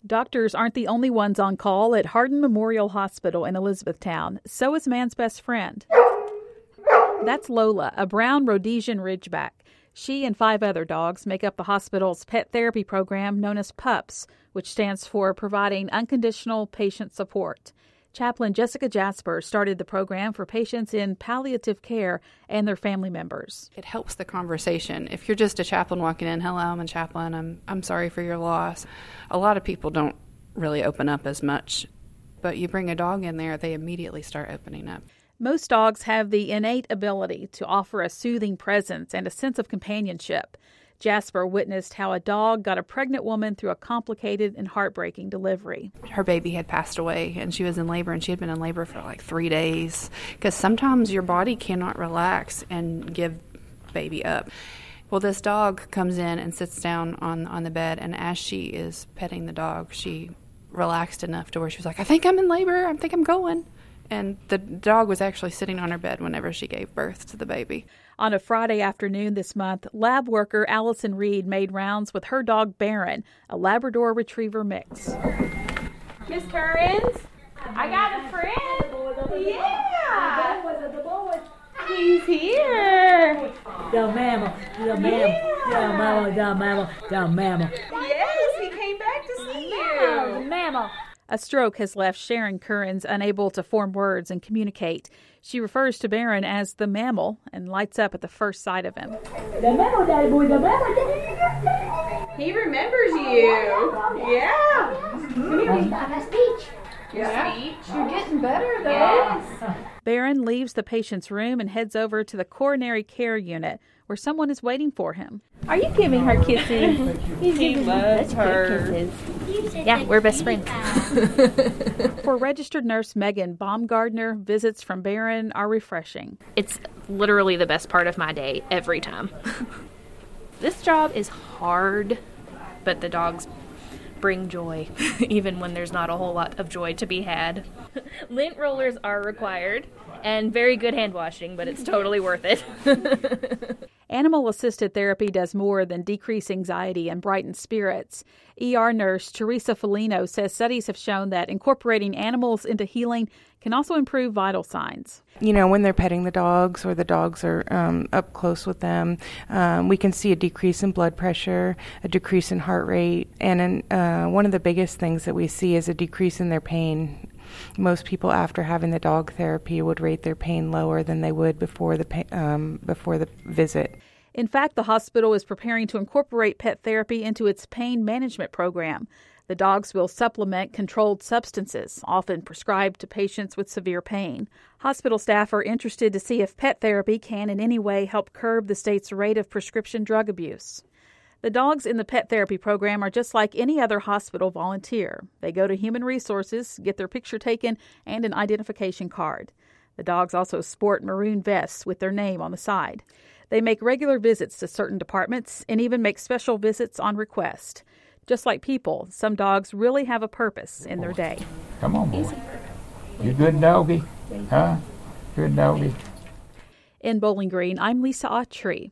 Doctors aren't the only ones on call at Hardin Memorial Hospital in Elizabethtown. So is man's best friend. That's Lola, a brown Rhodesian Ridgeback. She and 5 other dogs make up the hospital's pet therapy program known as PUPS, which stands for Providing Unconditional Patient Support. Chaplain Jessica Jasper started the program for patients in palliative care and their family members. It helps the conversation. If you're just a chaplain walking in, hello, I'm a chaplain, I'm sorry for your loss. A lot of people don't really open up as much, but you bring a dog in there, they immediately start opening up. Most dogs have the innate ability to offer a soothing presence and a sense of companionship. Jasper witnessed how a dog got a pregnant woman through a complicated and heartbreaking delivery. Her baby had passed away, and she was in labor, and she had been in labor for like 3 days, because sometimes your body cannot relax and give baby up. Well, this dog comes in and sits down on the bed, and as she is petting the dog, she relaxed enough to where she was like, I think I'm in labor, I think I'm going. And the dog was actually sitting on her bed whenever she gave birth to the baby. On a Friday afternoon this month, lab worker Allison Reed made rounds with her dog Baron, a Labrador Retriever mix. Miss Currens, I got a friend. Yeah. He's here. The mammal. Yes, he came back to see you. The mammal. A stroke has left Sharon Currens unable to form words and communicate. She refers to Baron as the mammal and lights up at the first sight of him. The mammal, daddy boy, the mammal. He remembers you. Yeah. Speech. Yeah. You're getting better, though. Yes. Baron leaves the patient's room and heads over to the coronary care unit where someone is waiting for him. Are you giving her kisses? He loves her. Yeah, we're best friends. For registered nurse Megan Baumgardner, visits from Baron are refreshing. It's literally the best part of my day every time. This job is hard, but the dogs bring joy, even when there's not a whole lot of joy to be had. Lint rollers are required, and very good hand washing, but it's totally worth it. Animal-assisted therapy does more than decrease anxiety and brighten spirits. ER nurse Teresa Felino says studies have shown that incorporating animals into healing can also improve vital signs. You know, when they're petting the dogs or the dogs are up close with them, we can see a decrease in blood pressure, a decrease in heart rate, and one of the biggest things that we see is a decrease in their pain. Most people after having the dog therapy would rate their pain lower than they would before the visit. In fact, the hospital is preparing to incorporate pet therapy into its pain management program. The dogs will supplement controlled substances, often prescribed to patients with severe pain. Hospital staff are interested to see if pet therapy can in any way help curb the state's rate of prescription drug abuse. The dogs in the pet therapy program are just like any other hospital volunteer. They go to Human Resources, get their picture taken, and an identification card. The dogs also sport maroon vests with their name on the side. They make regular visits to certain departments and even make special visits on request. Just like people, some dogs really have a purpose in their day. Come on, boy. You good doggy? Huh? Good doggy. In Bowling Green, I'm Lisa Autry.